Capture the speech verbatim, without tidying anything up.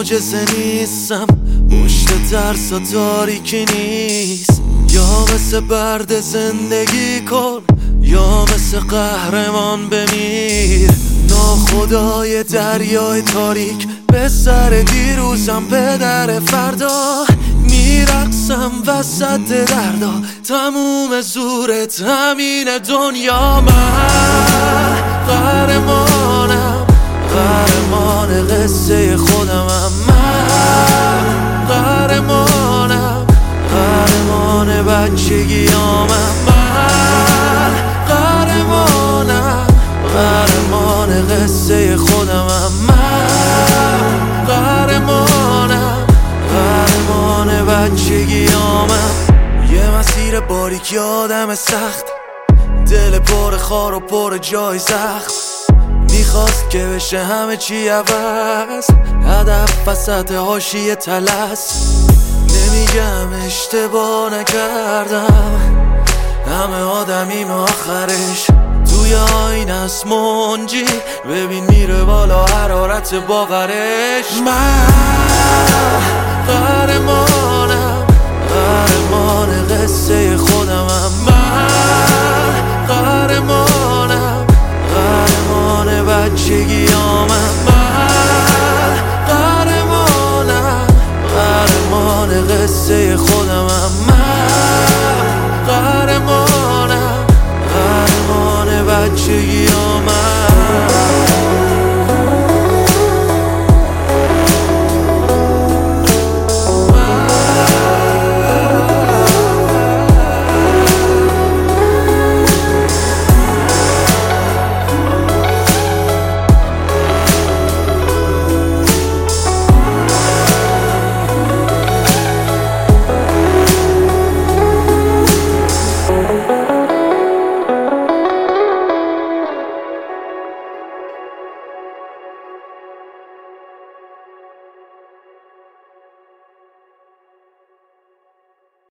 معجزه نیستم، پشت ترس و تاریکی نیست. یا مثل برد زندگی کن یا مثل قهرمان بمیر. ناخدای دریای تاریک به سر دیروزم پدر فردا. میرقصم وسط دردا، تموم زورت همین دنیا. من قهرمانم، قهرمان قصه خودمم. من قهرمانم، قهرمان بچگیامم. من قهرمانم، قهرمان قصه خودمم. من قهرمانم، قهرمان بچگیامم. یه مسیر باریک، آدم سخت، دل پر خار و پر جای زخم. میخواست که بشه همه چی عوض، هدف وسط حاشیه طلس. نمیگم اشتباه نکردم، همه آدمیم آخرش. توی آینه است منجی، ببین میره بالا حرارت باورش. من قهرمانم، قهرمان قصه خودمم. من قهرمانم، قهرمان بچگیامم. من قهرمانم، قهرمان قصه خودمم. من قهرمانم، قهرمان بچگیامم.